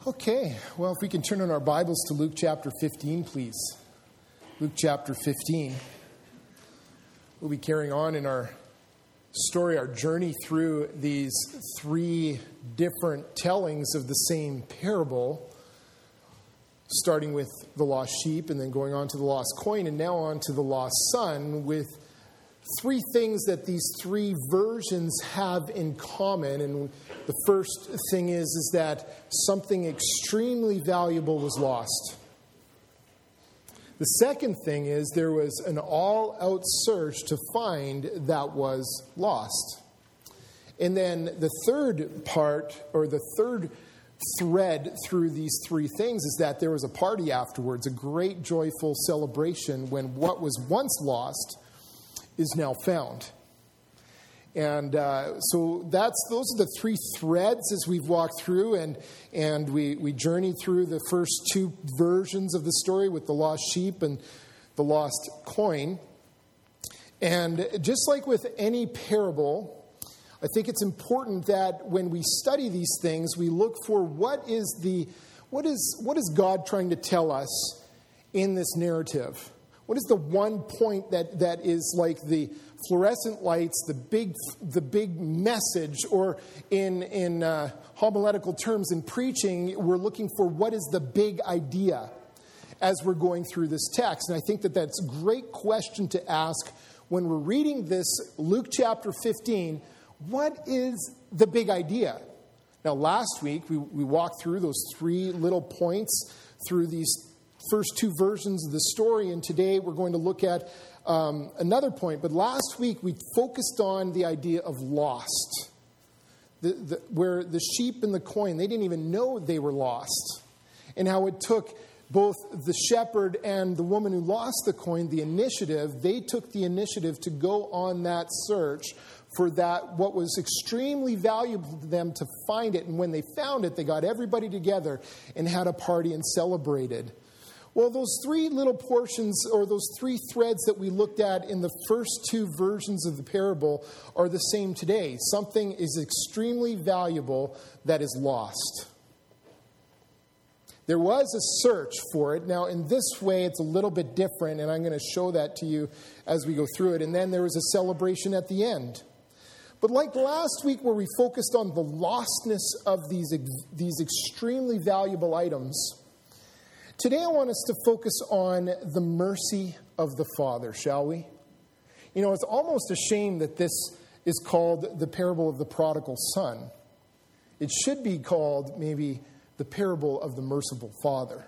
Okay, well, if we can turn on our Bibles to Luke chapter 15, please. Luke chapter 15. We'll be carrying on in our story, our journey through these three different tellings of the same parable, starting with the lost sheep and then going on to the lost coin and now on to the lost son, with three things that these three versions have in common. And the first thing is that something extremely valuable was lost. The second thing is there was an all-out search to find that was lost. And then the third part, or the third thread through these three things, is that there was a party afterwards, a great joyful celebration when what was once lost is now found. And so those are the three threads as we've walked through, and we journey through the first two versions of the story with the lost sheep and the lost coin. And just like with any parable, I think it's important that when we study these things, we look for what is God trying to tell us in this narrative. What is the one point that is like the fluorescent lights, the big message, or in homiletical terms in preaching, we're looking for what is the big idea as we're going through this text. And I think that's a great question to ask when we're reading this Luke chapter 15. What is the big idea? Now, last week we walked through those three little points through these first two versions of the story, and today we're going to look at another point. But last week we focused on the idea of lost, where the sheep and the coin, they didn't even know they were lost, and how it took both the shepherd and the woman who lost the coin they took the initiative to go on that search for that what was extremely valuable to them to find it. And when they found it, they got everybody together and had a party and celebrated. Well, those three little portions, or those three threads that we looked at in the first two versions of the parable, are the same today. Something is extremely valuable that is lost. There was a search for it. Now, in this way, it's a little bit different, and I'm going to show that to you as we go through it. And then there was a celebration at the end. But like last week, where we focused on the lostness of these extremely valuable items, today I want us to focus on the mercy of the Father, shall we? You know, it's almost a shame that this is called the parable of the prodigal son. It should be called maybe the parable of the merciful Father.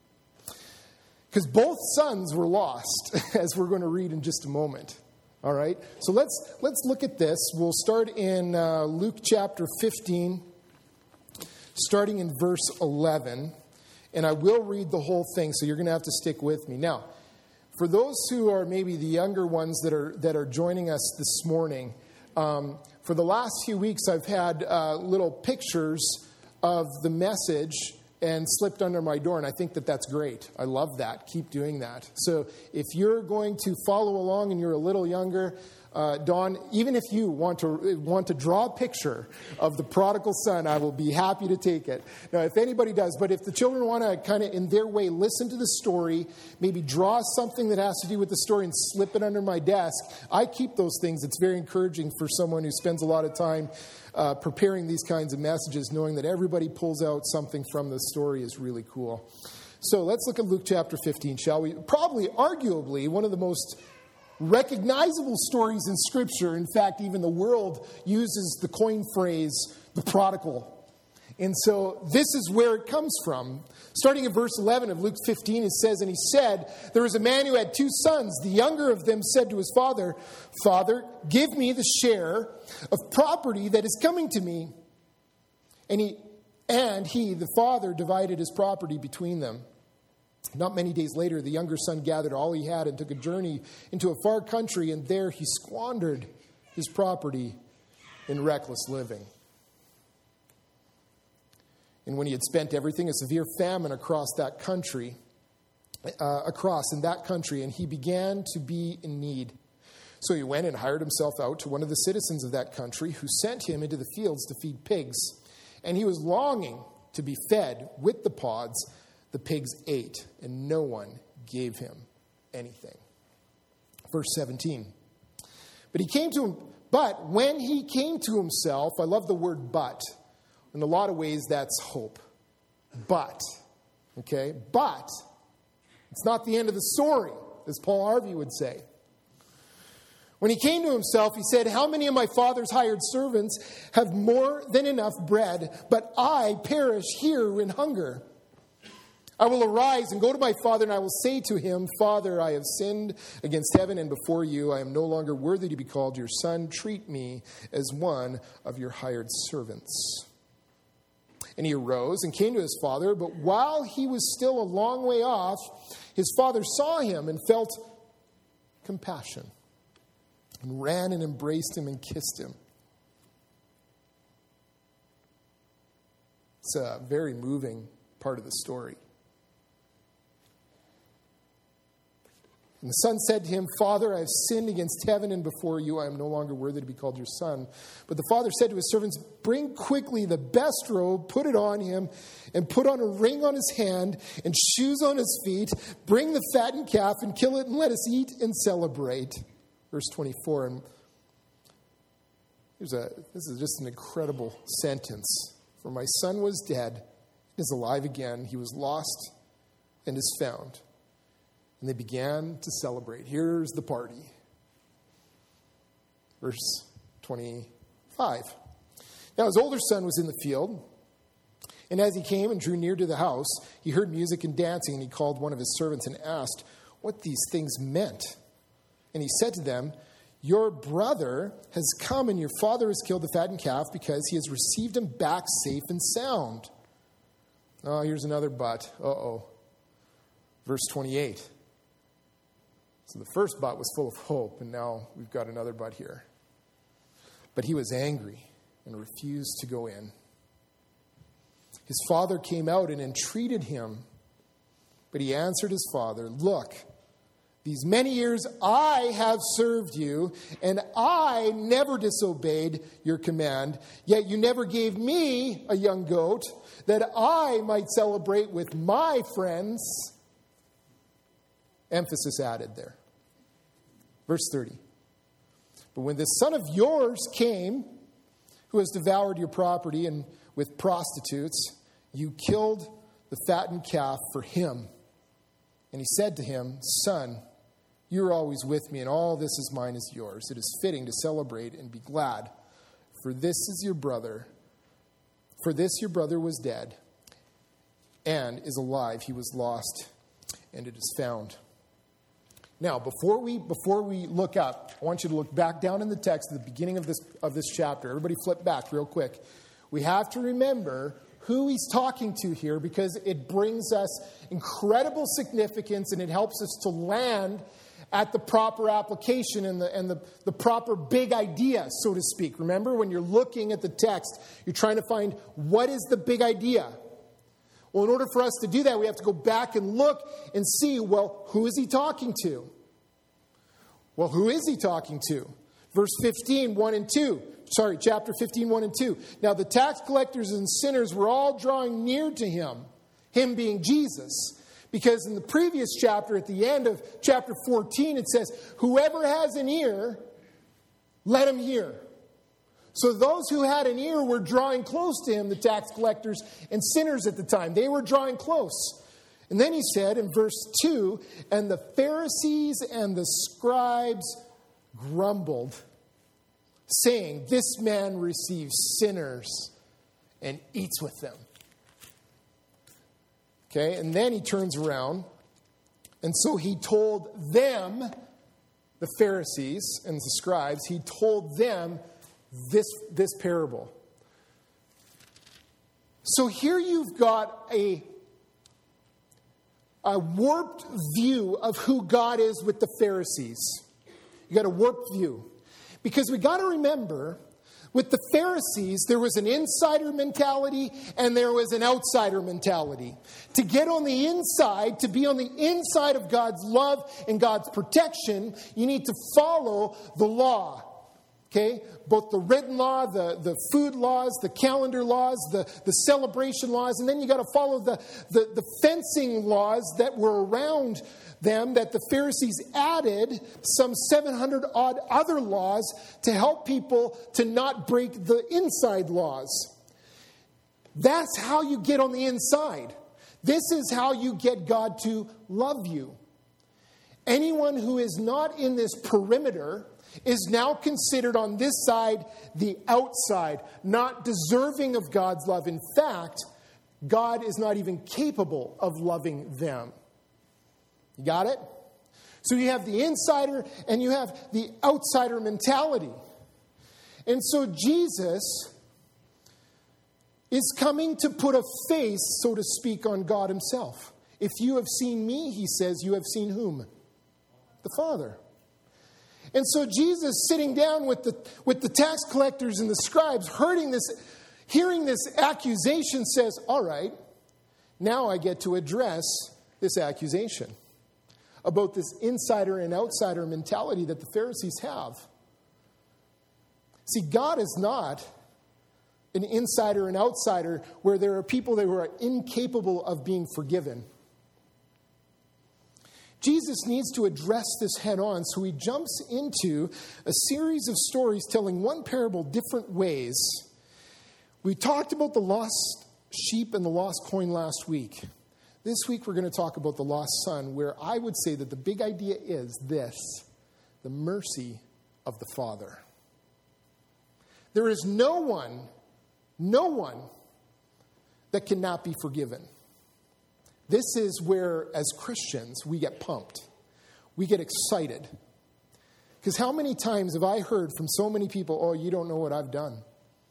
Because both sons were lost, as we're going to read in just a moment. All right? So let's look at this. We'll start in Luke chapter 15, starting in verse 11. And I will read the whole thing, so you're going to have to stick with me. Now, for those who are maybe the younger ones that are joining us this morning, for the last few weeks I've had little pictures of the message and slipped under my door, and I think that's great. I love that. Keep doing that. So if you're going to follow along and you're a little younger, Dawn, even if you want to draw a picture of the prodigal son, I will be happy to take it. Now, if anybody does, but if the children want to kind of in their way listen to the story, maybe draw something that has to do with the story and slip it under my desk, I keep those things. It's very encouraging for someone who spends a lot of time preparing these kinds of messages, knowing that everybody pulls out something from the story is really cool. So let's look at Luke chapter 15, shall we? Probably, arguably, one of the most recognizable stories in Scripture. In fact, even the world uses the coin phrase, the prodigal. And so this is where it comes from. Starting in verse 11 of Luke 15, it says, "And he said, there was a man who had two sons. The younger of them said to his father, 'Father, give me the share of property that is coming to me.' And he, the father, divided his property between them. Not many days later, the younger son gathered all he had and took a journey into a far country, and there he squandered his property in reckless living. And when he had spent everything, a severe famine across in that country, and he began to be in need. So he went and hired himself out to one of the citizens of that country, who sent him into the fields to feed pigs. And he was longing to be fed with the pods, the pigs ate, and no one gave him anything. Verse 17. But when he came to himself, I love the word but. In a lot of ways, that's hope. But, okay? But, it's not the end of the story, as Paul Harvey would say. When he came to himself, he said, how many of my father's hired servants have more than enough bread, but I perish here in hunger? I will arise and go to my father, and I will say to him, Father, I have sinned against heaven and before you. I am no longer worthy to be called your son. Treat me as one of your hired servants. And he arose and came to his father, but while he was still a long way off, his father saw him and felt compassion, and ran and embraced him and kissed him. It's a very moving part of the story. And the son said to him, Father, I have sinned against heaven and before you. I am no longer worthy to be called your son. But the father said to his servants, bring quickly the best robe, put it on him, and put on a ring on his hand and shoes on his feet. Bring the fattened calf and kill it, and let us eat and celebrate. Verse 24. And this is just an incredible sentence. For my son was dead, is alive again. He was lost and is found. And they began to celebrate. Here's the party. Verse 25. Now his older son was in the field, and as he came and drew near to the house, he heard music and dancing, and he called one of his servants and asked what these things meant. And he said to them, your brother has come, and your father has killed the fattened calf because he has received him back safe and sound. Oh, here's another but. Verse 28. So the first but was full of hope, and now we've got another but here. But he was angry and refused to go in. His father came out and entreated him, but he answered his father, look, these many years I have served you, and I never disobeyed your command, yet you never gave me a young goat that I might celebrate with my friends. Emphasis added there. Verse 30. But when this son of yours came, who has devoured your property and with prostitutes, you killed the fattened calf for him. And he said to him, Son, you are always with me, and all this is mine is yours. It is fitting to celebrate and be glad, for this is your brother. For this your brother was dead and is alive. He was lost, and it is found. Now, before we look up, I want you to look back down in the text at the beginning of this chapter. Everybody flip back real quick. We have to remember who he's talking to here, because it brings us incredible significance, and it helps us to land at the proper application and the proper big idea, so to speak. Remember, when you're looking at the text, you're trying to find what is the big idea. Well, in order for us to do that, we have to go back and look and see, well, who is he talking to? Well, who is he talking to? Verse 15, 1 and 2. Chapter 15, 1 and 2. Now the tax collectors and sinners were all drawing near to him being Jesus. Because in the previous chapter, at the end of chapter 14, it says, whoever has an ear, let him hear. So those who had an ear were drawing close to him, the tax collectors and sinners at the time. They were drawing close. And then he said in verse 2, and the Pharisees and the scribes grumbled, saying, this man receives sinners and eats with them. Okay, and then he turns around, and so he told them, the Pharisees and the scribes, he told them this parable. So here you've got a warped view of who God is with the Pharisees. You got a warped view. Because we got to remember, with the Pharisees, there was an insider mentality and there was an outsider mentality. To get on the inside, to be on the inside of God's love and God's protection, you need to follow the law. Okay? Both the written law, the food laws, the calendar laws, the celebration laws, and then you got to follow the fencing laws that were around them that the Pharisees added some 700 odd other laws to help people to not break the inside laws. That's how you get on the inside. This is how you get God to love you. Anyone who is not in this perimeter is now considered on this side the outside, not deserving of God's love. In fact, God is not even capable of loving them. You got it? So you have the insider and you have the outsider mentality. And so Jesus is coming to put a face, so to speak, on God himself. If you have seen me, he says, you have seen whom? The Father. And so Jesus, sitting down with the tax collectors and the scribes, hearing this accusation, says, all right, now I get to address this accusation about this insider and outsider mentality that the Pharisees have. See, God is not an insider and outsider where there are people that are incapable of being forgiven. Jesus needs to address this head on, so he jumps into a series of stories telling one parable different ways. We talked about the lost sheep and the lost coin last week. This week we're going to talk about the lost son, where I would say that the big idea is this: the mercy of the Father. There is no one that cannot be forgiven. This is where, as Christians, we get pumped. We get excited. Because how many times have I heard from so many people, oh, you don't know what I've done.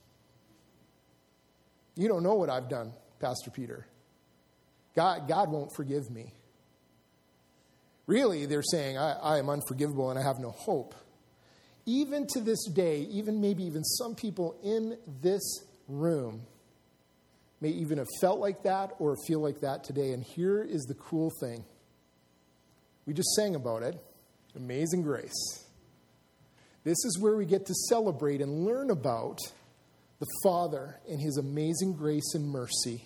You don't know what I've done, Pastor Peter. God won't forgive me. Really, they're saying, I am unforgivable and I have no hope. Even to this day, maybe even some people in this room may even have felt like that or feel like that today. And here is the cool thing. We just sang about it. Amazing grace. This is where we get to celebrate and learn about the Father and his amazing grace and mercy.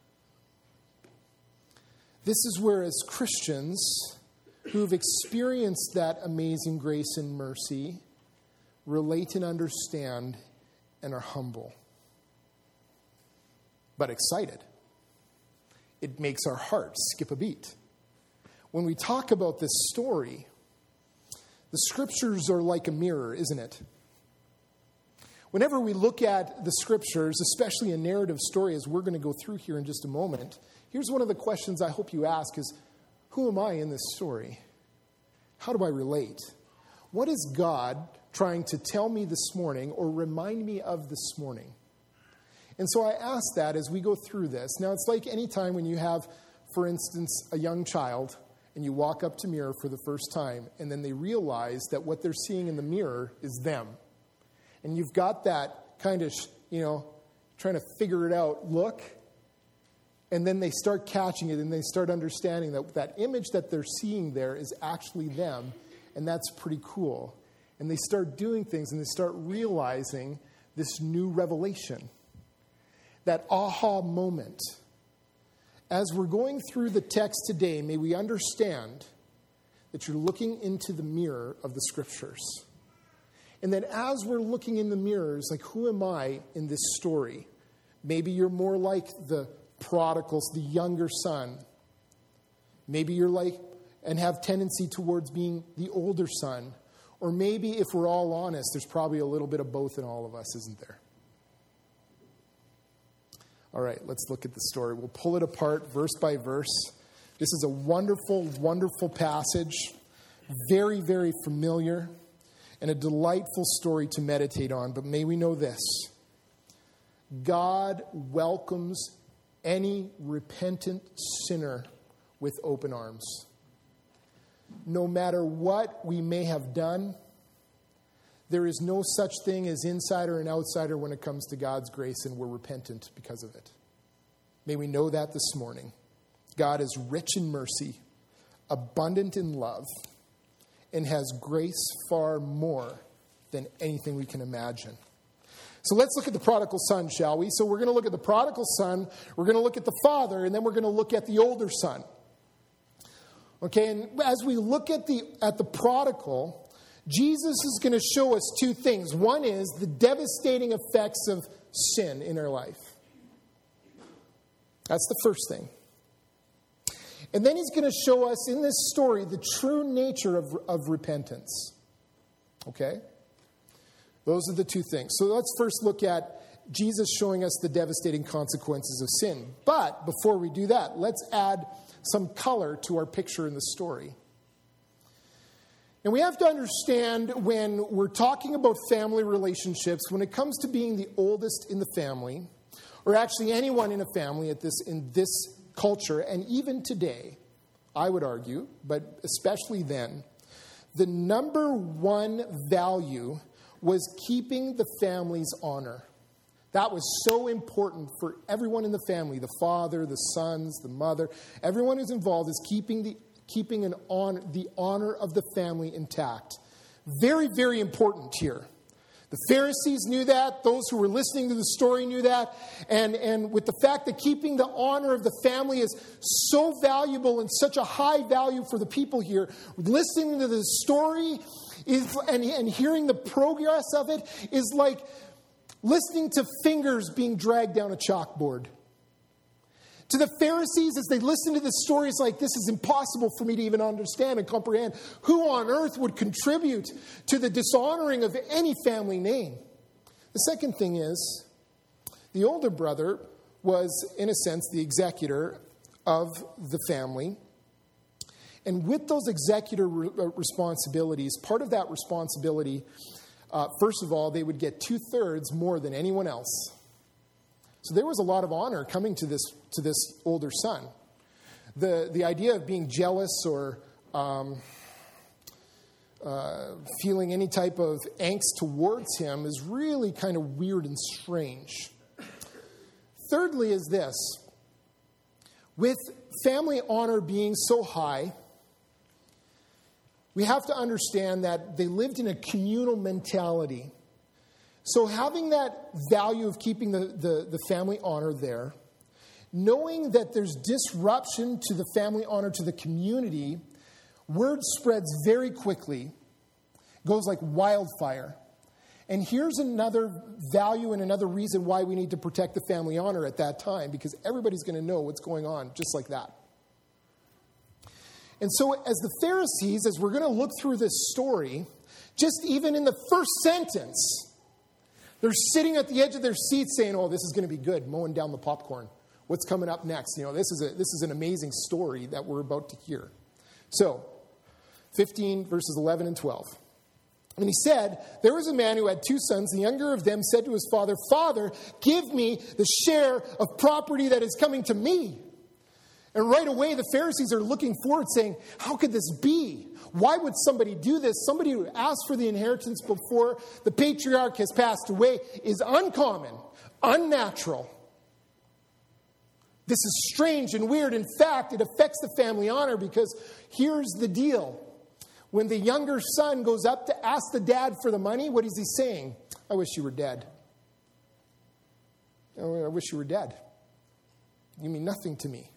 This is where, as Christians who've experienced that amazing grace and mercy, relate and understand and are humble, but excited. It makes our hearts skip a beat. When we talk about this story, the scriptures are like a mirror, isn't it? Whenever we look at the scriptures, especially a narrative story, as we're going to go through here in just a moment, here's one of the questions I hope you ask is, who am I in this story? How do I relate? What is God trying to tell me this morning or remind me of this morning? And so I ask that as we go through this. Now, it's like any time when you have, for instance, a young child and you walk up to a mirror for the first time and then they realize that what they're seeing in the mirror is them. And you've got that kind of, trying to figure it out look. And then they start catching it and they start understanding that that image that they're seeing there is actually them. And that's pretty cool. And they start doing things and they start realizing this new revelation. That aha moment. As we're going through the text today, may we understand that you're looking into the mirror of the scriptures. And that as we're looking in the mirrors, like, who am I in this story? Maybe you're more like the prodigals, the younger son. Maybe you're like and have tendency towards being the older son. Or maybe, if we're all honest, there's probably a little bit of both in all of us, isn't there? All right, let's look at the story. We'll pull it apart verse by verse. This is a wonderful, wonderful passage. Very, very familiar. And a delightful story to meditate on. But may we know this: God welcomes any repentant sinner with open arms. No matter what we may have done, there is no such thing as insider and outsider when it comes to God's grace, and we're repentant because of it. May we know that this morning. God is rich in mercy, abundant in love, and has grace far more than anything we can imagine. So let's look at the prodigal son, shall we? So we're going to look at the prodigal son, we're going to look at the father, and then we're going to look at the older son. Okay, and as we look at the prodigal, Jesus is going to show us two things. One is the devastating effects of sin in our life. That's the first thing. And then he's going to show us in this story the true nature of repentance. Okay? Those are the two things. So let's first look at Jesus showing us the devastating consequences of sin. But before we do that, let's add some color to our picture in the story. And we have to understand when we're talking about family relationships, when it comes to being the oldest in the family, or actually anyone in a family in this culture, and even today, I would argue, but especially then, the number one value was keeping the family's honor. That was so important for everyone in the family, the father, the sons, the mother. Everyone who's involved is keeping the honor of the family intact. Very, very important here. The Pharisees knew that. Those who were listening to the story knew that. And with the fact that keeping the honor of the family is so valuable and such a high value for the people here, listening to the story and hearing the progress of it is like listening to fingers being dragged down a chalkboard. To the Pharisees, as they listened to the stories, like, this is impossible for me to even understand and comprehend. Who on earth would contribute to the dishonoring of any family name? The second thing is, the older brother was, in a sense, the executor of the family. And with those executor responsibilities, part of that responsibility, first of all, they would get 2/3 more than anyone else. So there was a lot of honor coming to this older son. The idea of being jealous or feeling any type of angst towards him is really kind of weird and strange. Thirdly is this. With family honor being so high, we have to understand that they lived in a communal mentality. So having that value of keeping the family honor there, knowing that there's disruption to the family honor to the community, word spreads very quickly, goes like wildfire. And here's another value and another reason why we need to protect the family honor at that time, because everybody's going to know what's going on just like that. And so as the Pharisees, as we're going to look through this story, just even in the first sentence, they're sitting at the edge of their seats saying, oh, this is going to be good, mowing down the popcorn. What's coming up next? This is an amazing story that we're about to hear. So, 15 verses 11 and 12. And he said, there was a man who had 2 sons. The younger of them said to his father, Father, give me the share of property that is coming to me. And right away, the Pharisees are looking forward, saying, how could this be? Why would somebody do this? Somebody who asked for the inheritance before the patriarch has passed away is uncommon, unnatural. This is strange and weird. In fact, it affects the family honor because here's the deal. When the younger son goes up to ask the dad for the money, what is he saying? I wish you were dead. Oh, I wish you were dead. You mean nothing to me.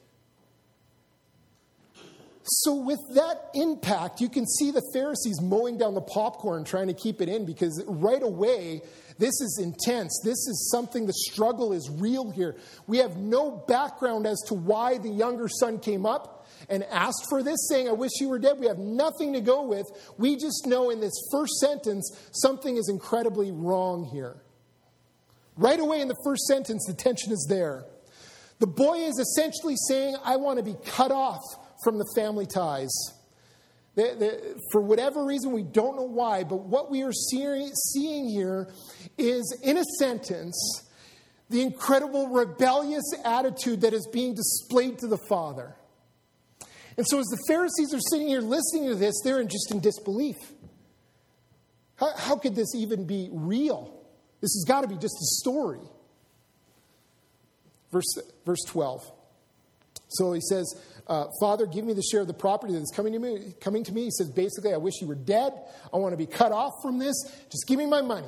So with that impact, you can see the Pharisees mowing down the popcorn, trying to keep it in, because right away, this is intense. This is something, the struggle is real here. We have no background as to why the younger son came up and asked for this, saying, I wish you were dead. We have nothing to go with. We just know in this first sentence, something is incredibly wrong here. Right away in the first sentence, the tension is there. The boy is essentially saying, I want to be cut off from the family ties. For whatever reason, we don't know why, but what we are seeing here is, in a sentence, the incredible rebellious attitude that is being displayed to the father. And so as the Pharisees are sitting here listening to this, they're just in disbelief. How could this even be real? This has got to be just a story. Verse 12. So he says, Father, give me the share of the property that's coming to me. He says, basically, I wish you were dead. I want to be cut off from this. Just give me my money.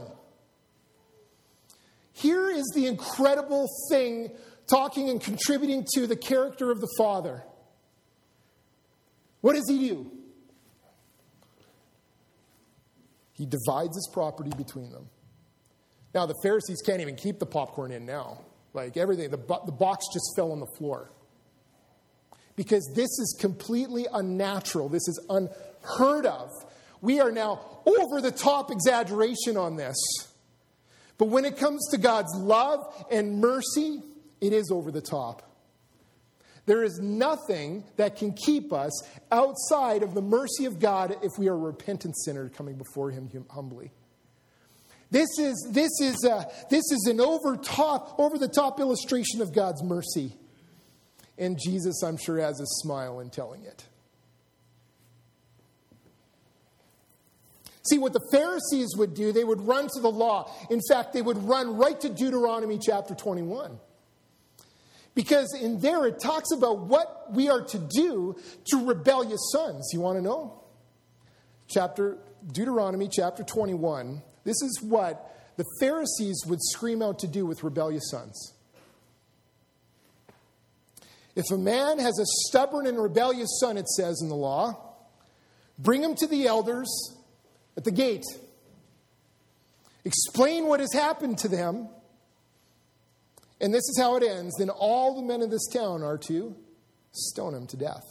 Here is the incredible thing talking and contributing to the character of the Father. What does he do? He divides his property between them. Now, the Pharisees can't even keep the popcorn in now. Like everything, the box just fell on the floor. Because this is completely unnatural. This is unheard of. We are now over-the-top exaggeration on this. But when it comes to God's love and mercy, it is over the top. There is nothing that can keep us outside of the mercy of God if we are a repentant sinner coming before Him humbly. This is an over-the-top illustration of God's mercy. And Jesus, I'm sure, has a smile in telling it. See, what the Pharisees would do, they would run to the law. In fact, they would run right to Deuteronomy chapter 21. Because in there it talks about what we are to do to rebellious sons. You want to know? Deuteronomy chapter 21. This is what the Pharisees would scream out to do with rebellious sons. If a man has a stubborn and rebellious son, it says in the law, bring him to the elders at the gate. Explain what has happened to them. And this is how it ends. Then all the men of this town are to stone him to death.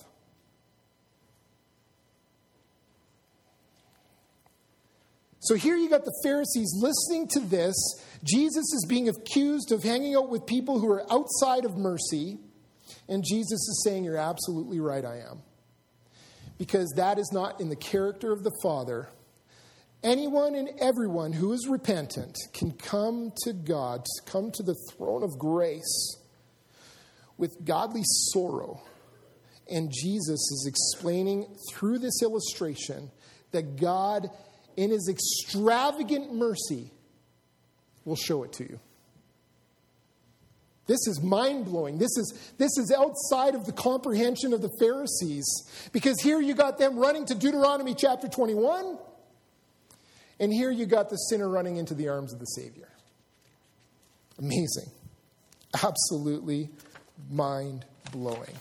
So here you got the Pharisees listening to this. Jesus is being accused of hanging out with people who are outside of mercy. And Jesus is saying, you're absolutely right, I am. Because that is not in the character of the Father. Anyone and everyone who is repentant can come to God, come to the throne of grace with godly sorrow. And Jesus is explaining through this illustration that God, in His extravagant mercy, will show it to you. This is mind-blowing. This is outside of the comprehension of the Pharisees. Because here you got them running to Deuteronomy chapter 21. And here you got the sinner running into the arms of the Savior. Amazing. Absolutely mind-blowing.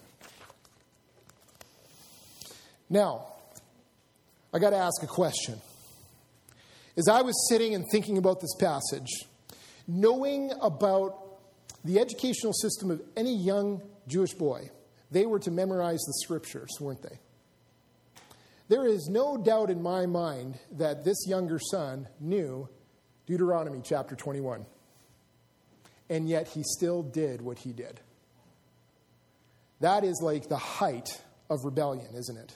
Now, I got to ask a question. As I was sitting and thinking about this passage, knowing about the educational system of any young Jewish boy, they were to memorize the scriptures, weren't they? There is no doubt in my mind that this younger son knew Deuteronomy chapter 21. And yet he still did what he did. That is like the height of rebellion, isn't it?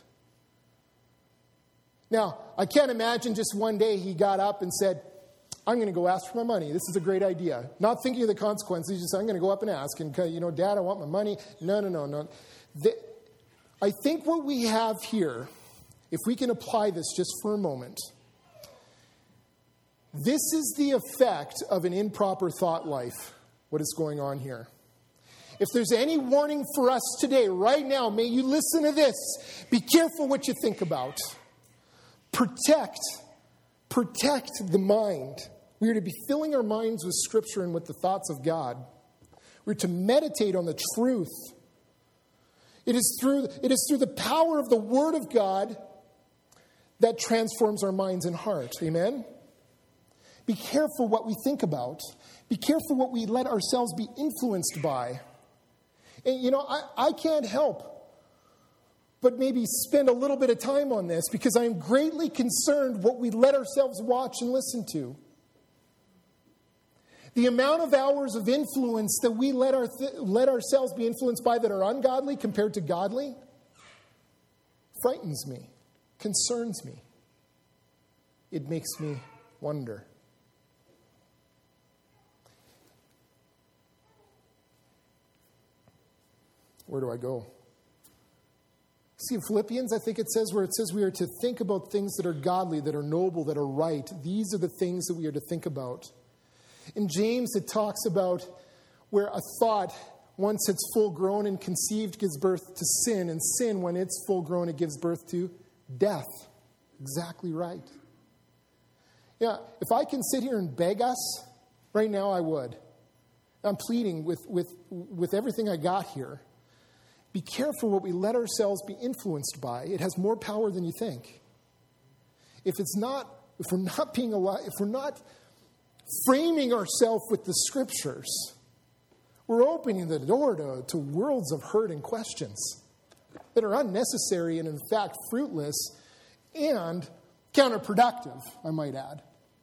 Now, I can't imagine just one day he got up and said, I'm going to go ask for my money. This is a great idea. Not thinking of the consequences. Just, I'm going to go up and ask. And, Dad, I want my money. No. I think what we have here, if we can apply this just for a moment, this is the effect of an improper thought life, what is going on here. If there's any warning for us today, right now, may you listen to this. Be careful what you think about. Protect the mind. We are to be filling our minds with Scripture and with the thoughts of God. We're to meditate on the truth. It is through the power of the Word of God that transforms our minds and hearts. Amen? Be careful what we think about. Be careful what we let ourselves be influenced by. And, I can't help but maybe spend a little bit of time on this because I am greatly concerned what we let ourselves watch and listen to. The amount of hours of influence that we let ourselves be influenced by that are ungodly compared to godly frightens me, concerns me. It makes me wonder. Where do I go? See, in Philippians, I think it says we are to think about things that are godly, that are noble, that are right. These are the things that we are to think about. In James, it talks about where a thought once it's full grown and conceived, gives birth to sin. And sin, when it's full grown, it gives birth to death. Exactly right. Yeah, if I can sit here and beg us, right now I would. I'm pleading with everything I got here. Be careful what we let ourselves be influenced by. It has more power than you think. If we're not being alive, if we're not framing ourselves with the Scriptures, we're opening the door to worlds of hurt and questions that are unnecessary and, in fact, fruitless and counterproductive, I might add.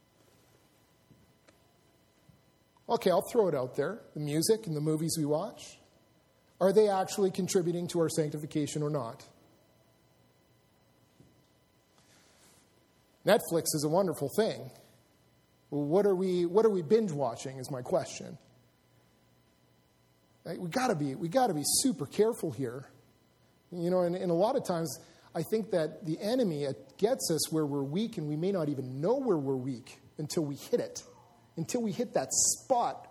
Okay, I'll throw it out there. The music and the movies we watch, are they actually contributing to our sanctification or not? Netflix is a wonderful thing. Well, what are we binge watching is my question. Right? We got to be super careful here. You know, and a lot of times I think that the enemy gets us where we're weak, and we may not even know where we're weak until we hit it, until we hit that spot.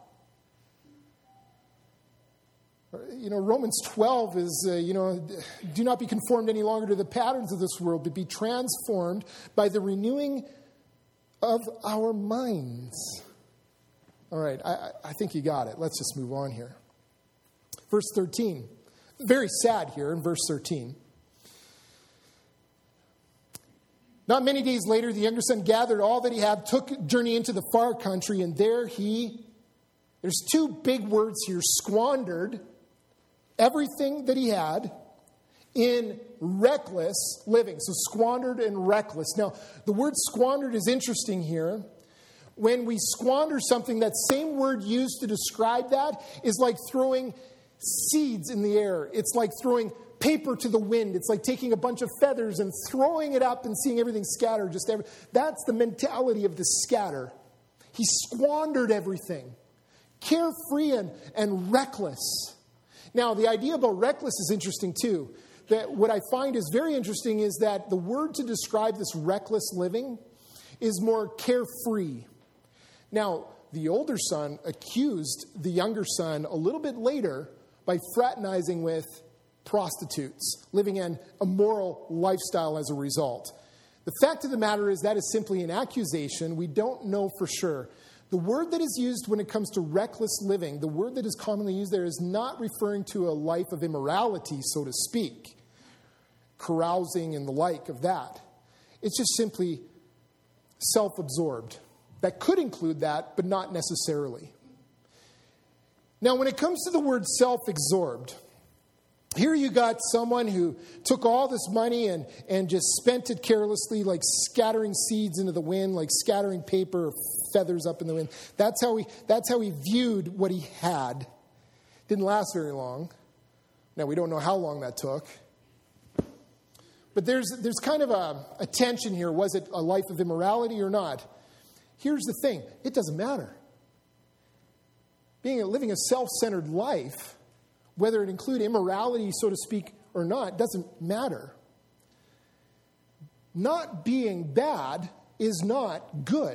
You know, Romans 12 is, do not be conformed any longer to the patterns of this world, but be transformed by the renewing of our minds. All right, I think you got it. Let's just move on here. Verse 13. Very sad here in verse 13. Not many days later, the younger son gathered all that he had, took a journey into the far country, and there's two big words here, squandered everything that he had in reckless living. So squandered and reckless. Now, the word squandered is interesting here. When we squander something, that same word used to describe that is like throwing seeds in the air. It's like throwing paper to the wind. It's like taking a bunch of feathers and throwing it up and seeing everything scatter. That's the mentality of the scatter. He squandered everything. Carefree and reckless. Now, the idea about reckless is interesting too. That what I find is very interesting is that the word to describe this reckless living is more carefree. Now, the older son accused the younger son a little bit later by fraternizing with prostitutes, living an immoral lifestyle as a result. The fact of the matter is that is simply an accusation. We don't know for sure. The word that is used when it comes to reckless living, the word that is commonly used there is not referring to a life of immorality, so to speak, carousing and the like of that. It's just simply self-absorbed. That could include that, but not necessarily. Now, when it comes to the word self-absorbed, here you got someone who took all this money and just spent it carelessly, like scattering seeds into the wind, like scattering paper or feathers up in the wind. That's how he viewed what he had. Didn't last very long. Now, we don't know how long that took. But there's kind of a tension here. Was it a life of immorality or not? Here's the thing. It doesn't matter. Living a self-centered life, whether it include immorality, so to speak, or not, doesn't matter. Not being bad is not good.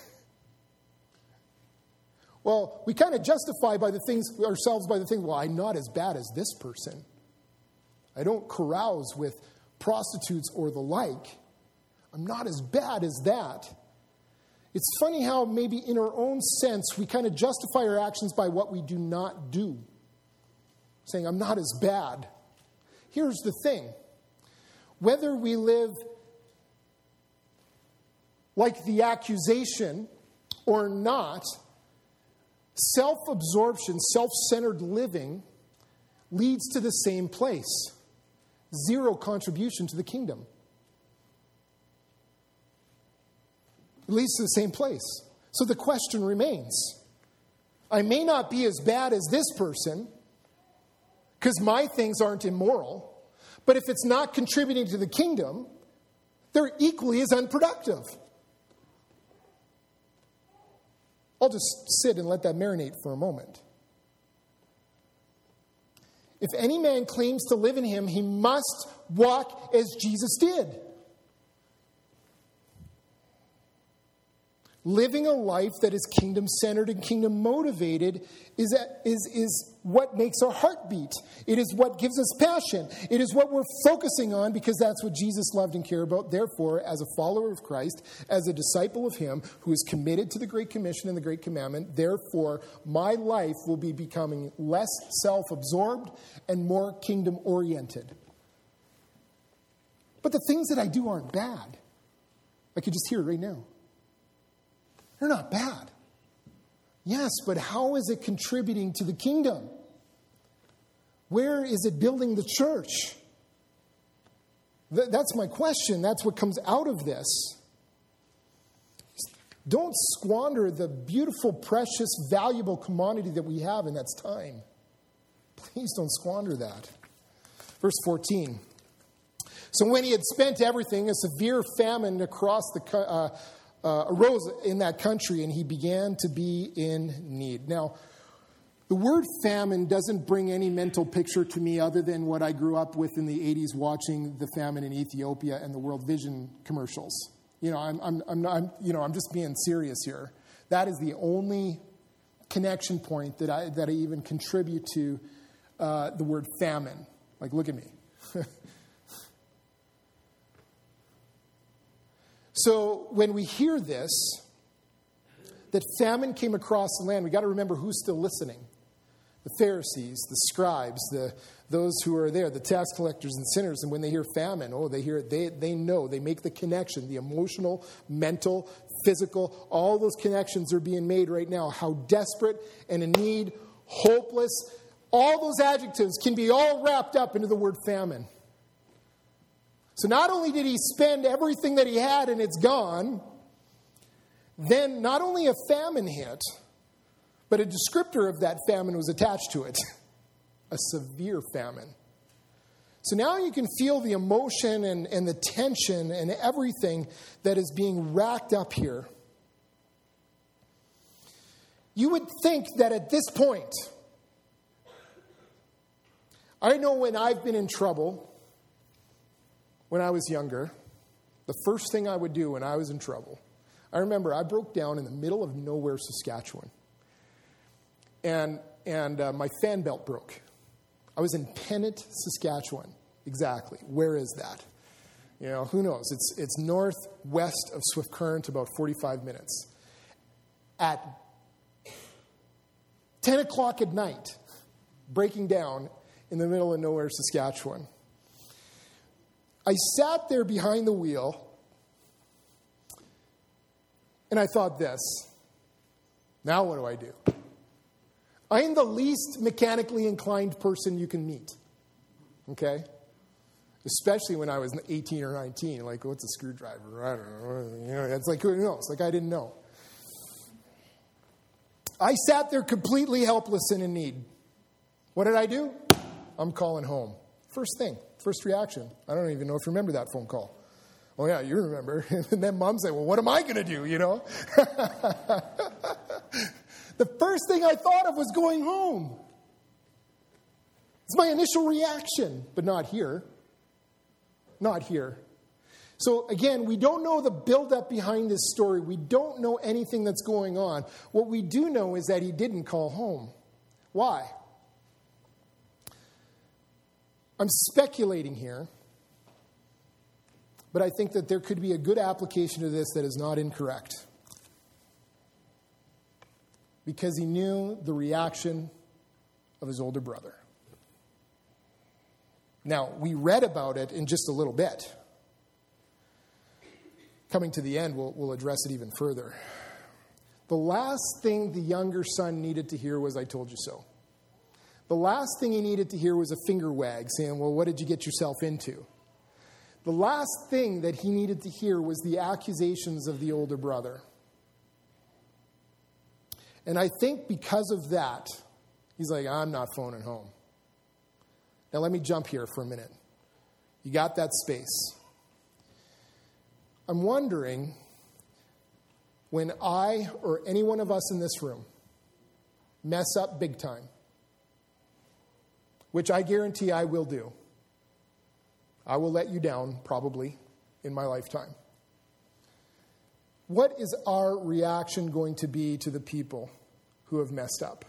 Well, we kind of justify ourselves by the thing, well, I'm not as bad as this person. I don't carouse with prostitutes or the like. I'm not as bad as that. It's funny how maybe in our own sense we kind of justify our actions by what we do not do. Saying, I'm not as bad. Here's the thing. Whether we live like the accusation or not, self-absorption, self-centered living leads to the same place. Zero contribution to the kingdom. It leads to the same place. So the question remains. I may not be as bad as this person because my things aren't immoral, but if it's not contributing to the kingdom, they're equally as unproductive. I'll just sit and let that marinate for a moment. If any man claims to live in him, he must walk as Jesus did. Living a life that is kingdom-centered and kingdom-motivated is what makes our heart beat. It is what gives us passion. It is what we're focusing on because that's what Jesus loved and cared about. Therefore, as a follower of Christ, as a disciple of Him who is committed to the Great Commission and the Great Commandment, therefore, my life will be becoming less self-absorbed and more kingdom-oriented. But the things that I do aren't bad. I could just hear it right now. They're not bad. Yes, but how is it contributing to the kingdom? Where is it building the church? That's my question. That's what comes out of this. Don't squander the beautiful, precious, valuable commodity that we have, and that's time. Please don't squander that. Verse 14. So when he had spent everything, a severe famine arose in that country, and he began to be in need. Now, the word famine doesn't bring any mental picture to me other than what I grew up with in the 80s watching the famine in Ethiopia and the World Vision commercials. I'm just being serious here. That is the only connection point that I even contribute to the word famine. Like, look at me. So when we hear this, that famine came across the land, we got to remember who's still listening. The Pharisees, the scribes, those who are there, the tax collectors and sinners. And when they hear famine, they hear it, they know, they make the connection, the emotional, mental, physical, all those connections are being made right now. How desperate and in need, hopeless, all those adjectives can be all wrapped up into the word famine. So not only did he spend everything that he had and it's gone, then not only a famine hit, but a descriptor of that famine was attached to it. A severe famine. So now you can feel the emotion and the tension and everything that is being racked up here. You would think that at this point, I know when I've been in trouble, when I was younger, the first thing I would do when I was in trouble, I remember I broke down in the middle of nowhere, Saskatchewan. And my fan belt broke. I was in Pennant, Saskatchewan. Exactly. Where is that? Who knows? It's northwest of Swift Current, about 45 minutes. At 10 o'clock at night, breaking down in the middle of nowhere, Saskatchewan. I sat there behind the wheel, and I thought this. Now what do I do? I am the least mechanically inclined person you can meet. Okay? Especially when I was 18 or 19. Like, what's a screwdriver? I don't know. It's like, who knows? Like, I didn't know. I sat there completely helpless and in need. What did I do? I'm calling home. First thing. First reaction. I don't even know if you remember that phone call. Oh, yeah, you remember. And then Mom said, well, what am I going to do, The first thing I thought of was going home. It's my initial reaction, but not here. Not here. So again, we don't know the buildup behind this story. We don't know anything that's going on. What we do know is that he didn't call home. Why? I'm speculating here, but I think that there could be a good application to this that is not incorrect. Because he knew the reaction of his older brother. Now, we read about it in just a little bit. Coming to the end, we'll address it even further. The last thing the younger son needed to hear was, I told you so. The last thing he needed to hear was a finger wag saying, well, what did you get yourself into? The last thing that he needed to hear was the accusations of the older brother. And I think because of that, he's like, I'm not phoning home. Now let me jump here for a minute. You got that space. I'm wondering when I or any one of us in this room mess up big time, which I guarantee I will do. I will let you down probably in my lifetime. what is our reaction going to be to the people who have messed up?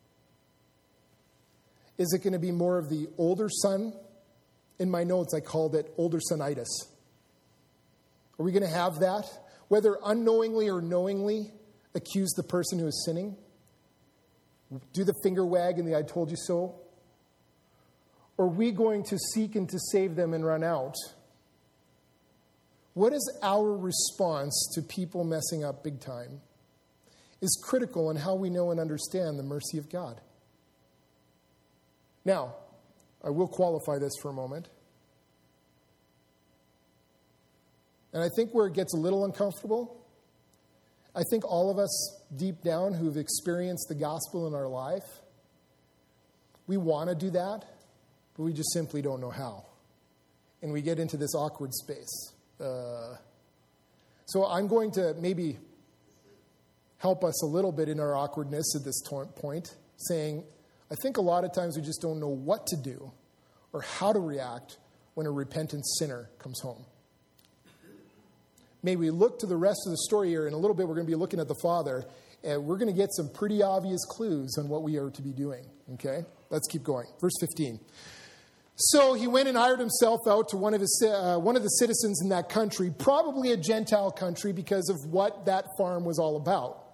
Is it going to be more of the older son? In my notes, I called it older sonitis. Are we going to have that? Whether unknowingly or knowingly, accuse the person who is sinning? Do the finger wag and the I told you so? Or are we going to seek and to save them and run out? What is our response to people messing up big time is critical in how we know and understand the mercy of God. Now, I will qualify this for a moment. And I think where it gets a little uncomfortable, I think all of us deep down who've experienced the gospel in our life, we want to do that, but we just simply don't know how. And we get into this awkward space. So I'm going to maybe help us a little bit in our awkwardness at this point, saying, I think a lot of times we just don't know what to do or how to react when a repentant sinner comes home. May we look to the rest of the story here. In a little bit, we're going to be looking at the father, and we're going to get some pretty obvious clues on what we are to be doing. Okay? Let's keep going. Verse 15. So he went and hired himself out to one of the citizens in that country, probably a Gentile country because of what that farm was all about.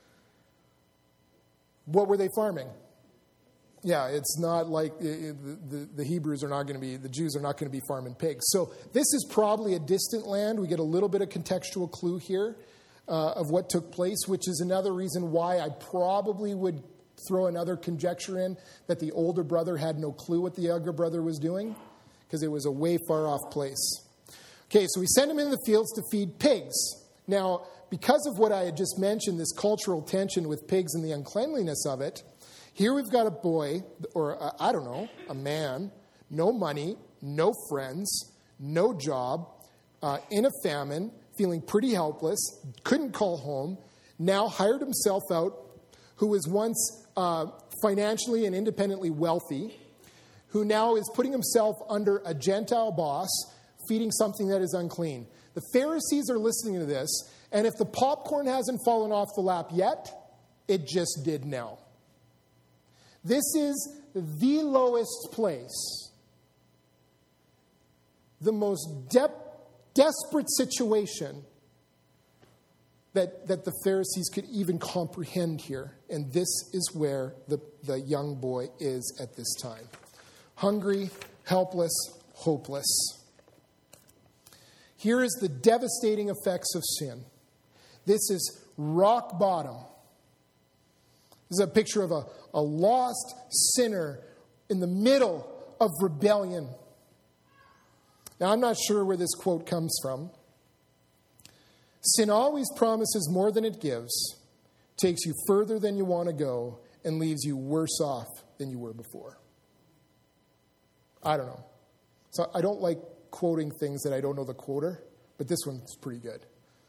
What were they farming? Yeah, it's not like the Hebrews are not going to be, the Jews are not going to be farming pigs. So this is probably a distant land. We get a little bit of contextual clue here of what took place, which is another reason why I probably would throw another conjecture in that the older brother had no clue what the younger brother was doing, because it was a way far off place. Okay, so we sent him in the fields to feed pigs. Now, because of what I had just mentioned, this cultural tension with pigs and the uncleanliness of it, here we've got a boy, or a man, no money, no friends, no job, in a famine, feeling pretty helpless, couldn't call home, now hired himself out, who was once financially and independently wealthy, who now is putting himself under a Gentile boss, feeding something that is unclean. The Pharisees are listening to this, and if the popcorn hasn't fallen off the lap yet, it just did now. This is the lowest place, the most desperate situation that the Pharisees could even comprehend here. And this is where the young boy is at this time. Hungry, helpless, hopeless. Here is the devastating effects of sin. This is rock bottom. This is a picture of a lost sinner in the middle of rebellion. Now, I'm not sure where this quote comes from. Sin always promises more than it gives, takes you further than you want to go, and leaves you worse off than you were before. I don't know. So I don't like quoting things that I don't know the quoter, but this one's pretty good.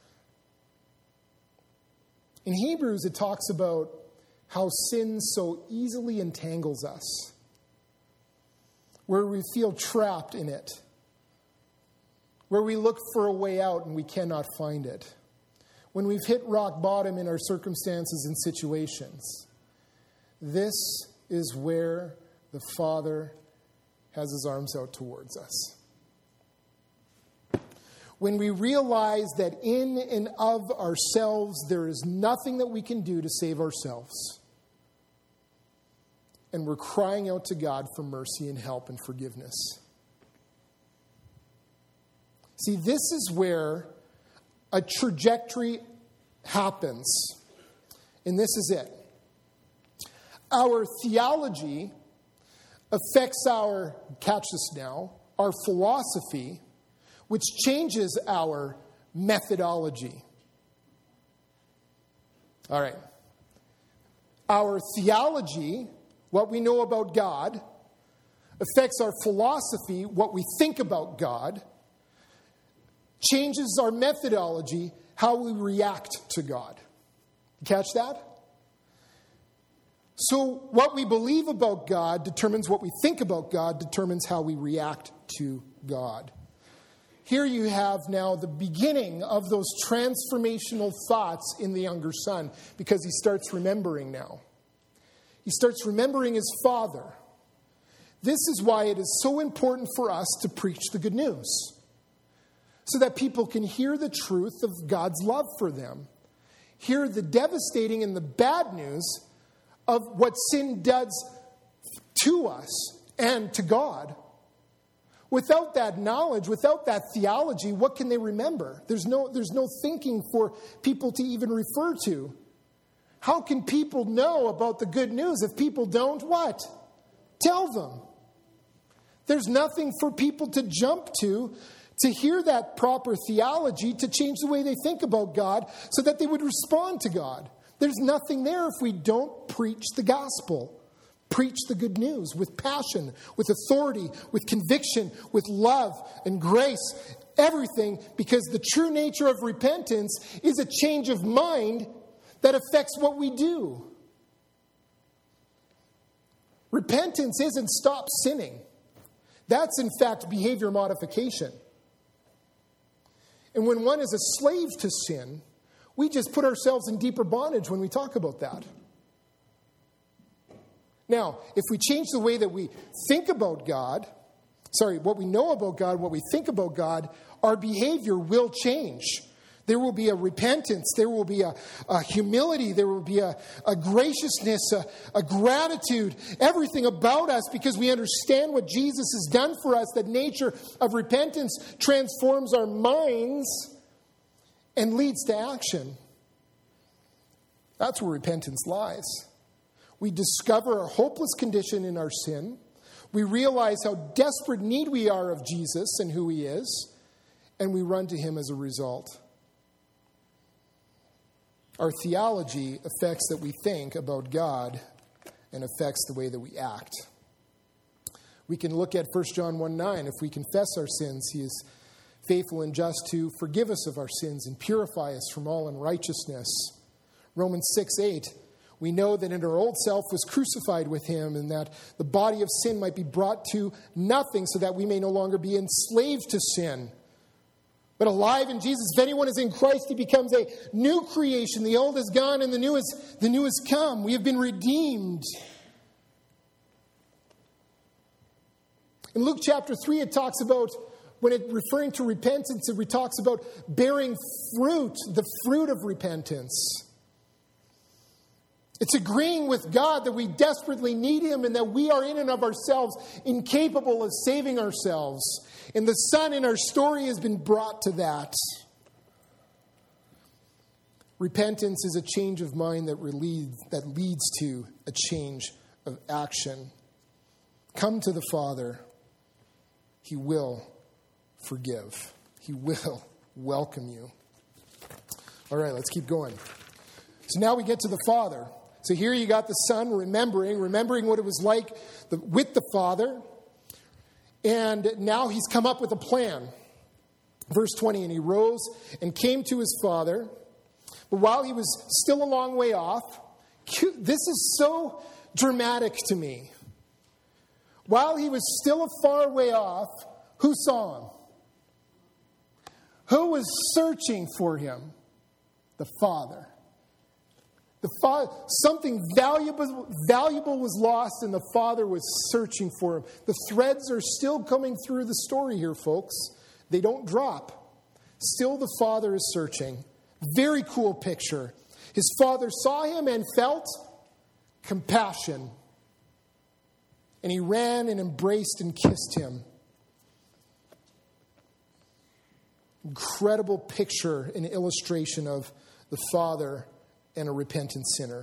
In Hebrews, it talks about how sin so easily entangles us, where we feel trapped in it, where we look for a way out and we cannot find it, when we've hit rock bottom in our circumstances and situations. This is where the Father has his arms out towards us. When we realize that in and of ourselves there is nothing that we can do to save ourselves, and we're crying out to God for mercy and help and forgiveness. See, this is where a trajectory happens. And this is it. Our theology affects our, catch this now, our philosophy, which changes our methodology. All right. Our theology, what we know about God, affects our philosophy, what we think about God, changes our methodology, how we react to God. Catch that? So what we believe about God determines what we think about God, determines how we react to God. here you have now the beginning of those transformational thoughts in the younger son, because he starts remembering now. He starts remembering his father. This is why it is so important for us to preach the good news, so that people can hear the truth of God's love for them, hear the devastating and the bad news of what sin does to us and to God. Without that knowledge, without that theology, what can they remember? There's no thinking for people to even refer to. How can people know about the good news if people don't what? Tell them. There's nothing for people to jump to hear that proper theology, to change the way they think about God so that they would respond to God. There's nothing there if we don't preach the gospel. Preach the good news with passion, with authority, with conviction, with love and grace, everything, because the true nature of repentance is a change of mind that affects what we do. Repentance isn't stop sinning. That's, in fact, behavior modification. And when one is a slave to sin, we just put ourselves in deeper bondage when we talk about that. Now, if we change the way that we think about God, what we know about God, what we think about God, our behavior will change. There will be a repentance, there will be a humility, there will be a graciousness, a gratitude, everything about us, because we understand what Jesus has done for us. That nature of repentance transforms our minds and leads to action. That's where repentance lies. We discover our hopeless condition in our sin. We realize how desperate need we are of Jesus and who he is, and we run to him as a result. Our theology affects that we think about God and affects the way that we act. We can look at 1 John 1:9. If we confess our sins, he is faithful and just to forgive us of our sins and purify us from all unrighteousness. Romans 6:8. We know that in our old self was crucified with him, and that the body of sin might be brought to nothing, so that we may no longer be enslaved to sin, but alive in Jesus. If anyone is in Christ, he becomes a new creation. The old is gone and the new has come. We have been redeemed. In Luke chapter 3, it talks about, when it referring to repentance, it talks about bearing fruit, the fruit of repentance. It's agreeing with God that we desperately need him and that we are in and of ourselves incapable of saving ourselves. And the Son in our story has been brought to that. Repentance is a change of mind that leads to a change of action. Come to the Father. He will forgive. He will welcome you. All right, let's keep going. So now we get to the Father. So here you got the Son remembering what it was like with the Father. And now he's come up with a plan. Verse 20, and he rose and came to his father. But while he was still a long way off, this is so dramatic to me. While he was still a far way off, who saw him? Who was searching for him? The Father. Something valuable was lost, and the Father was searching for him. The threads are still coming through the story here, folks. They don't drop. Still, the Father is searching. Very cool picture. His Father saw him and felt compassion. And he ran and embraced and kissed him. Incredible picture and illustration of the Father and a repentant sinner.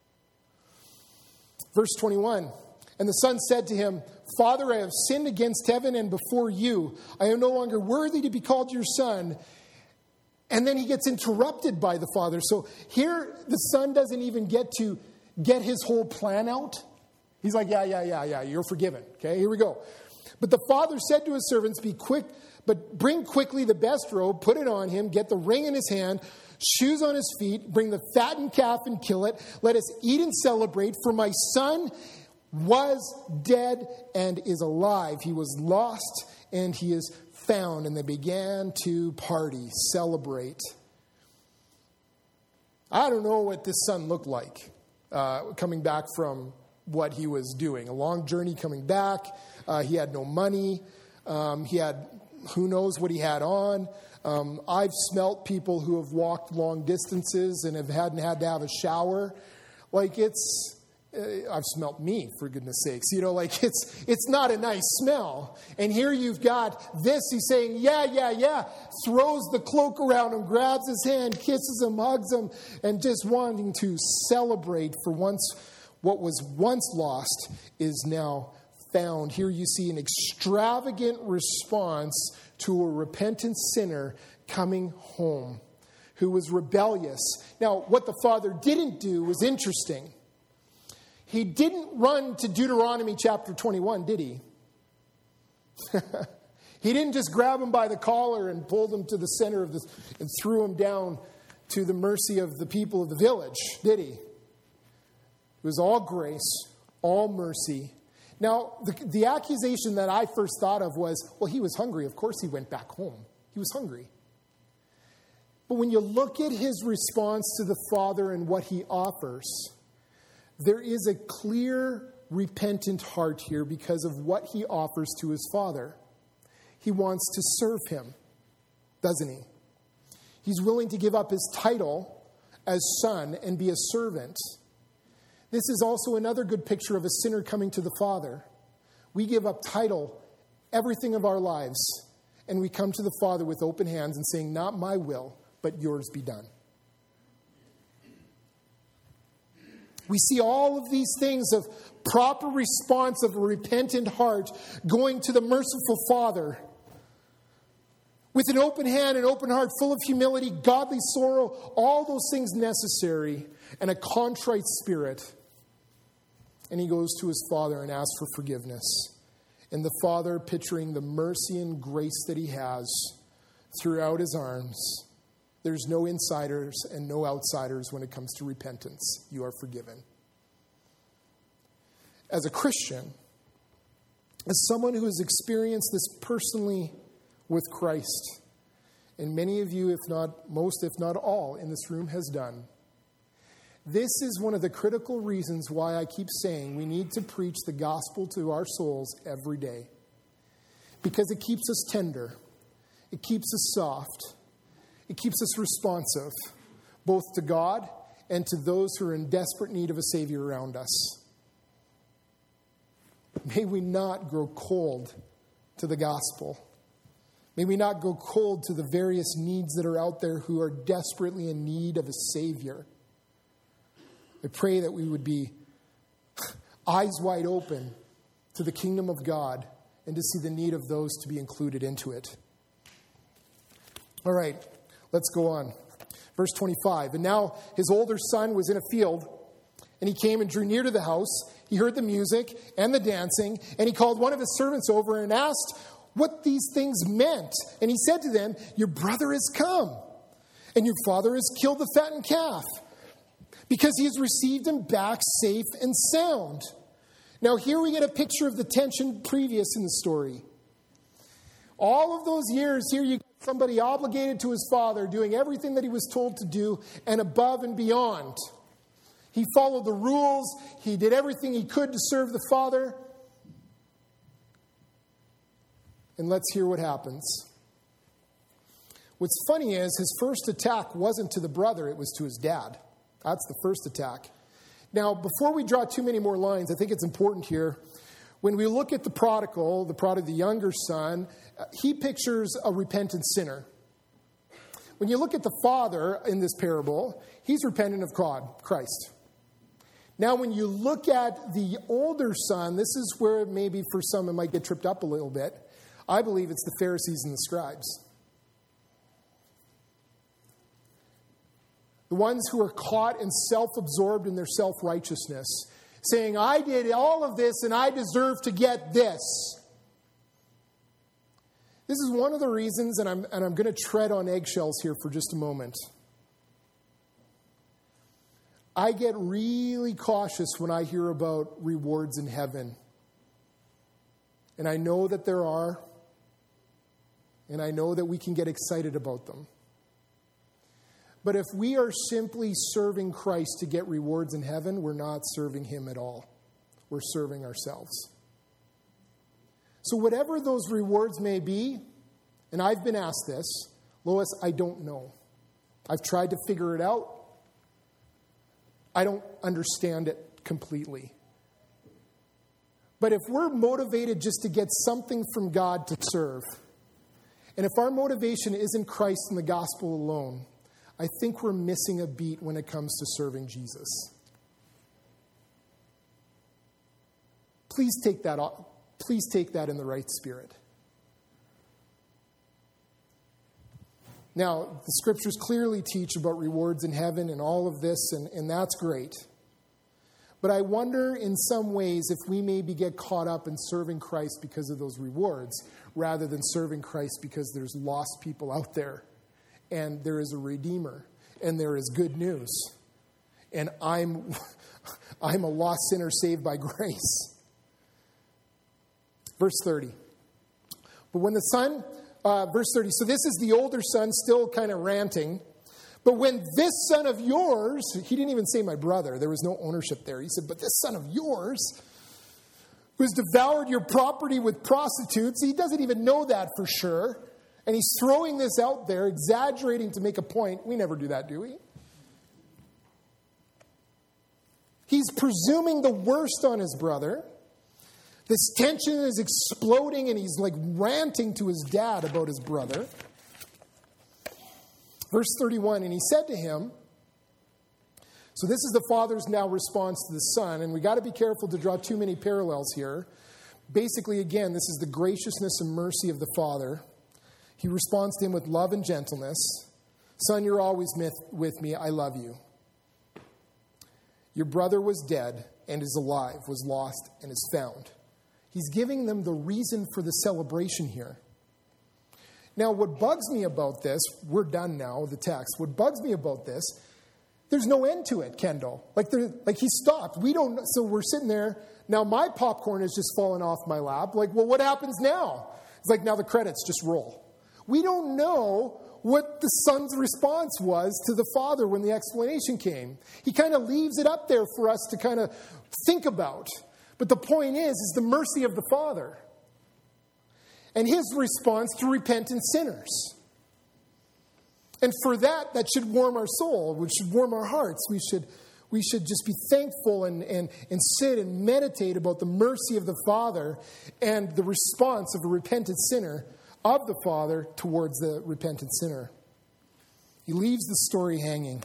Verse 21, and the Son said to him, Father, I have sinned against heaven and before you. I am no longer worthy to be called your son. And then he gets interrupted by the Father. So here the Son doesn't even get to get his whole plan out. He's like, yeah, you're forgiven. Okay, here we go. But the Father said to his servants, be quick, but bring quickly the best robe, put it on him, get the ring in his hand, shoes on his feet, bring the fattened calf and kill it. Let us eat and celebrate, for my son was dead and is alive. He was lost and he is found, and they began to party, celebrate. I don't know what this son looked like coming back from what he was doing. A long journey coming back. He had no money. He had, who knows what he had on. I've smelt people who have walked long distances and hadn't had to have a shower. Like I've smelt me, for goodness sakes. It's not a nice smell. And here you've got this. He's saying, yeah. Throws the cloak around him, grabs his hand, kisses him, hugs him, and just wanting to celebrate for once. What was once lost is now found. Here you see an extravagant response to a repentant sinner coming home who was rebellious. Now, what the father didn't do was interesting. He didn't run to Deuteronomy chapter 21, did he? He didn't just grab him by the collar and pulled him to the center of and threw him down to the mercy of the people of the village, did he? It was all grace, all mercy. Now, the accusation that I first thought of was, well, he was hungry. Of course he went back home. He was hungry. But when you look at his response to the Father and what he offers, there is a clear, repentant heart here because of what he offers to his Father. He wants to serve him, doesn't he? He's willing to give up his title as son and be a servant. This is also another good picture of a sinner coming to the Father. We give up title, everything of our lives, and we come to the Father with open hands and saying, not my will, but yours be done. We see all of these things of proper response of a repentant heart going to the merciful Father with an open hand, an open heart, full of humility, godly sorrow, all those things necessary, and a contrite spirit. And he goes to his Father and asks for forgiveness. And the Father, picturing the mercy and grace that he has throughout his arms. There's no insiders and no outsiders when it comes to repentance. You are forgiven. As a Christian, as someone who has experienced this personally with Christ, and many of you, if not most, if not all, in this room has done, this is one of the critical reasons why I keep saying we need to preach the gospel to our souls every day. Because it keeps us tender. It keeps us soft. It keeps us responsive, both to God and to those who are in desperate need of a Savior around us. May we not grow cold to the gospel. May we not grow cold to the various needs that are out there who are desperately in need of a Savior. I pray that we would be eyes wide open to the kingdom of God and to see the need of those to be included into it. All right. Let's go on. Verse 25. And now his older son was in a field, and he came and drew near to the house. He heard the music and the dancing, and he called one of his servants over and asked what these things meant. And he said to them, your brother has come, and your father has killed the fattened calf, because he has received him back safe and sound. Now here we get a picture of the tension previous in the story. All of those years, here you get somebody obligated to his father, doing everything that he was told to do, and above and beyond. He followed the rules. He did everything he could to serve the father. And let's hear what happens. What's funny is his first attack wasn't to the brother, it was to his dad. That's the first attack. Now, before we draw too many more lines, I think it's important here. When we look at the prodigal, the younger son, he pictures a repentant sinner. When you look at the father in this parable, he's repentant of God, Christ. Now, when you look at the older son, this is where maybe for some it might get tripped up a little bit. I believe it's the Pharisees and the scribes. The ones who are caught and self-absorbed in their self-righteousness, saying, I did all of this and I deserve to get this. This is one of the reasons, and I'm going to tread on eggshells here for just a moment. I get really cautious when I hear about rewards in heaven. And I know that there are. and I know that we can get excited about them. But if we are simply serving Christ to get rewards in heaven, we're not serving him at all. We're serving ourselves. So whatever those rewards may be, and I've been asked this, Lois, I don't know. I've tried to figure it out. I don't understand it completely. But if we're motivated just to get something from God to serve, and if our motivation isn't Christ and the gospel alone, I think we're missing a beat when it comes to serving Jesus. Please take that in the right spirit. Now, the scriptures clearly teach about rewards in heaven and all of this, and that's great. But I wonder in some ways if we maybe get caught up in serving Christ because of those rewards, rather than serving Christ because there's lost people out there, and there is a Redeemer, and there is good news. And I'm a lost sinner saved by grace. Verse 30. But when the son... verse 30, so this is the older son still kind of ranting. But when this son of yours, he didn't even say my brother, there was no ownership there. He said, but this son of yours, who has devoured your property with prostitutes, he doesn't even know that for sure. And he's throwing this out there, exaggerating to make a point. We never do that, do we? He's presuming the worst on his brother. This tension is exploding, and he's like ranting to his dad about his brother. Verse 31, and he said to him, so this is the father's now response to the son, and we got to be careful to draw too many parallels here. Basically, again, this is the graciousness and mercy of the father. He responds to him with love and gentleness. Son, you're always with me. I love you. Your brother was dead and is alive, was lost and is found. He's giving them the reason for the celebration here. Now, what bugs me about this, we're done now, the text. What bugs me about this, there's no end to it, Kendall. Like he stopped. We don't, so we're sitting there. Now my popcorn has just fallen off my lap. Like, well, what happens now? It's like, now the credits just roll. We don't know what the son's response was to the father when the explanation came. He kind of leaves it up there for us to kind of think about. But the point is the mercy of the Father. And his response to repentant sinners. And for that should warm our soul, which should warm our hearts. We should just be thankful and sit and meditate about the mercy of the Father and the response of a repentant sinner, of the Father towards the repentant sinner. He leaves the story hanging.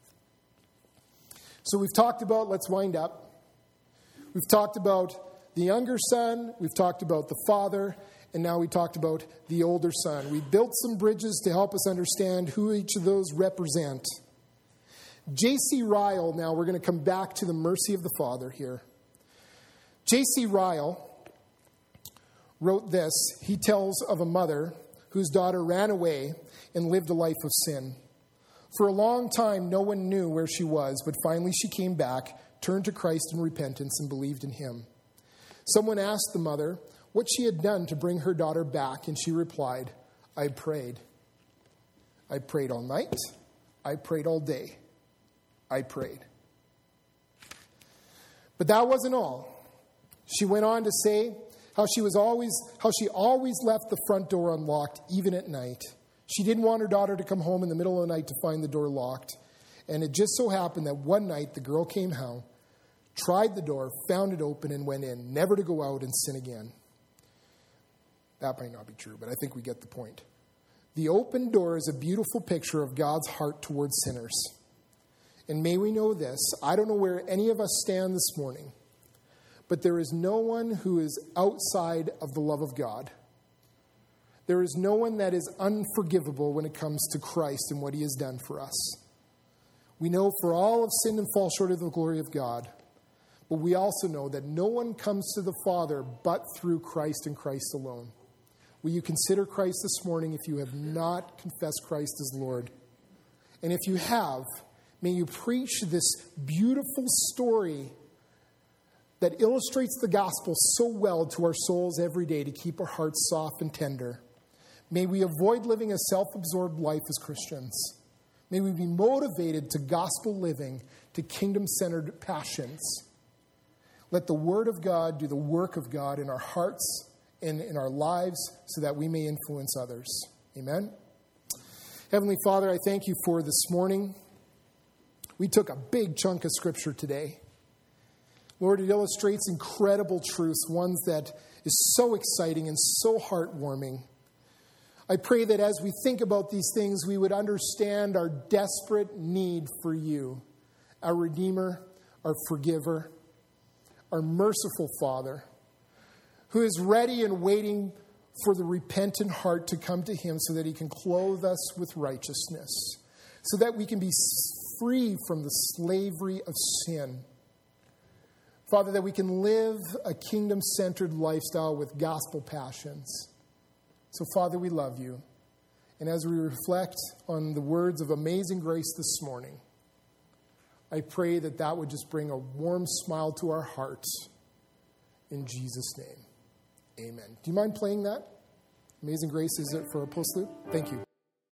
So we've talked about, let's wind up. We've talked about the younger son, we've talked about the father, and now we talked about the older son. We built some bridges to help us understand who each of those represent. J.C. Ryle, now we're going to come back to the mercy of the Father here. J.C. Ryle wrote this. He tells of a mother whose daughter ran away and lived a life of sin. For a long time, no one knew where she was, but finally she came back, turned to Christ in repentance, and believed in him. Someone asked the mother what she had done to bring her daughter back, and she replied, I prayed. I prayed all night. I prayed all day. I prayed. But that wasn't all. She went on to say how she always left the front door unlocked, even at night. She didn't want her daughter to come home in the middle of the night to find the door locked. And it just so happened that one night the girl came home, tried the door, found it open, and went in, never to go out and sin again. That might not be true, but I think we get the point. The open door is a beautiful picture of God's heart towards sinners. And may we know this, I don't know where any of us stand this morning, but there is no one who is outside of the love of God. There is no one that is unforgivable when it comes to Christ and what he has done for us. We know for all have sinned and fall short of the glory of God. But we also know that no one comes to the Father but through Christ and Christ alone. Will you consider Christ this morning if you have not confessed Christ as Lord? And if you have, may you preach this beautiful story that illustrates the gospel so well to our souls every day to keep our hearts soft and tender. May we avoid living a self-absorbed life as Christians. May we be motivated to gospel living, to kingdom-centered passions. Let the Word of God do the work of God in our hearts and in our lives so that we may influence others. Amen. Heavenly Father, I thank you for this morning. We took a big chunk of Scripture today. Lord, it illustrates incredible truths, ones that is so exciting and so heartwarming. I pray that as we think about these things, we would understand our desperate need for you, our Redeemer, our Forgiver, our merciful Father, who is ready and waiting for the repentant heart to come to him so that he can clothe us with righteousness, so that we can be free from the slavery of sin. Father, that we can live a kingdom-centered lifestyle with gospel passions. So, Father, we love you. And as we reflect on the words of Amazing Grace this morning, I pray that that would just bring a warm smile to our hearts. In Jesus' name, amen. Do you mind playing that? Amazing Grace, is it for a post loop? Thank you.